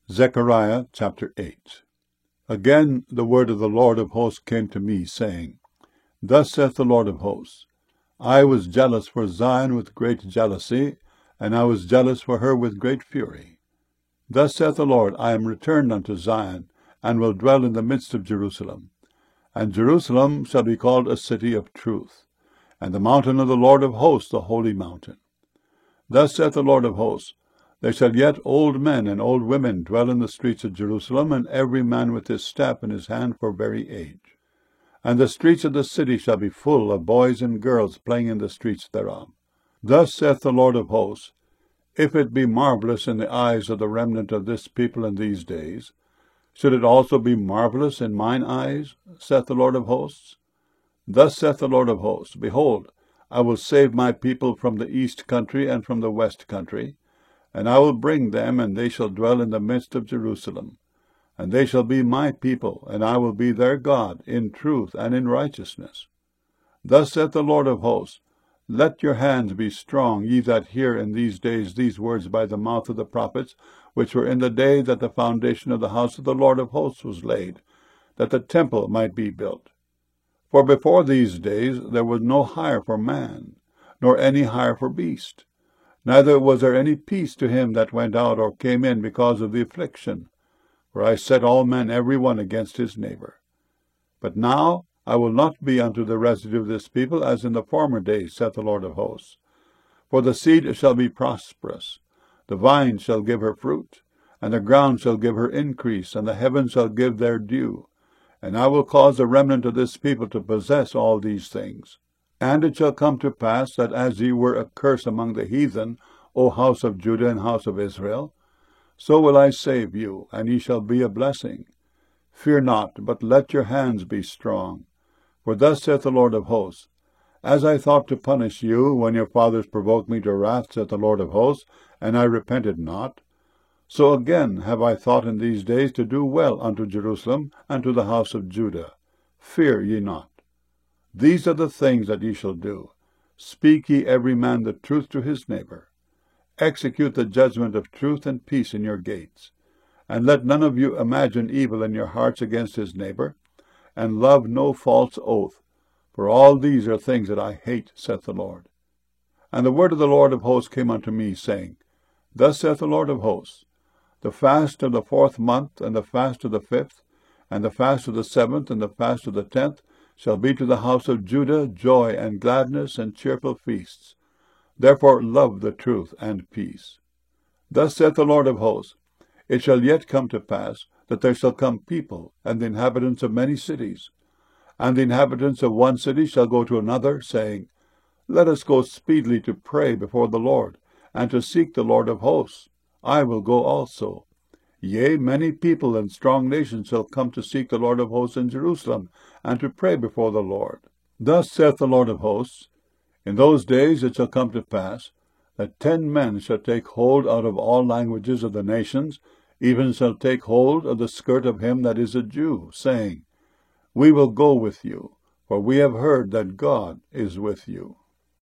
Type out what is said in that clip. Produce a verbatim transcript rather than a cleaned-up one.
Zechariah chapter eight. Again the word of the Lord of hosts came to me, saying, Thus saith the Lord of hosts, I was jealous for Zion with great jealousy, and I was jealous for her with great fury. Thus saith the Lord, I am returned unto Zion, and will dwell in the midst of Jerusalem. And Jerusalem shall be called a city of truth, and the mountain of the Lord of hosts the holy mountain. Thus saith the Lord of hosts, There shall yet old men and old women dwell in the streets of Jerusalem, and every man with his staff in his hand for very age. And the streets of the city shall be full of boys and girls playing in the streets thereof. Thus saith the Lord of hosts, If it be marvelous in the eyes of the remnant of this people in these days, should it also be marvelous in mine eyes, saith the Lord of hosts? Thus saith the Lord of hosts, Behold, I will save my people from the east country and from the west country, and I will bring them, and they shall dwell in the midst of Jerusalem. And they shall be my people, and I will be their God, in truth and in righteousness. Thus saith the Lord of hosts, Let your hands be strong, ye that hear in these days these words by the mouth of the prophets, which were in the day that the foundation of the house of the Lord of hosts was laid, that the temple might be built. For before these days there was no hire for man, nor any hire for beast. Neither was there any peace to him that went out or came in because of the affliction. For I set all men every one against his neighbor. But now I will not be unto the residue of this people as in the former days, saith the Lord of hosts. For the seed shall be prosperous, the vine shall give her fruit, and the ground shall give her increase, and the heavens shall give their dew. And I will cause the remnant of this people to possess all these things. And it shall come to pass that as ye were a curse among the heathen, O house of Judah and house of Israel, so will I save you, and ye shall be a blessing. Fear not, but let your hands be strong. For thus saith the Lord of hosts, As I thought to punish you when your fathers provoked me to wrath, saith the Lord of hosts, and I repented not, so again have I thought in these days to do well unto Jerusalem and to the house of Judah. Fear ye not. These are the things that ye shall do. Speak ye every man the truth to his neighbor. Execute the judgment of truth and peace in your gates. And let none of you imagine evil in your hearts against his neighbor, and love no false oath. For all these are things that I hate, saith the Lord. And the word of the Lord of hosts came unto me, saying, Thus saith the Lord of hosts, The fast of the fourth month, and the fast of the fifth, and the fast of the seventh, and the fast of the tenth, shall be to the house of Judah joy and gladness and cheerful feasts. Therefore love the truth and peace. Thus saith the Lord of hosts, It shall yet come to pass that there shall come people, and the inhabitants of many cities. And the inhabitants of one city shall go to another, saying, Let us go speedily to pray before the Lord, and to seek the Lord of hosts. I will go also. Yea, many people and strong nations shall come to seek the Lord of hosts in Jerusalem, and to pray before the Lord. Thus saith the Lord of hosts, In those days it shall come to pass, that ten men shall take hold out of all languages of the nations, even shall take hold of the skirt of him that is a Jew, saying, We will go with you, for we have heard that God is with you.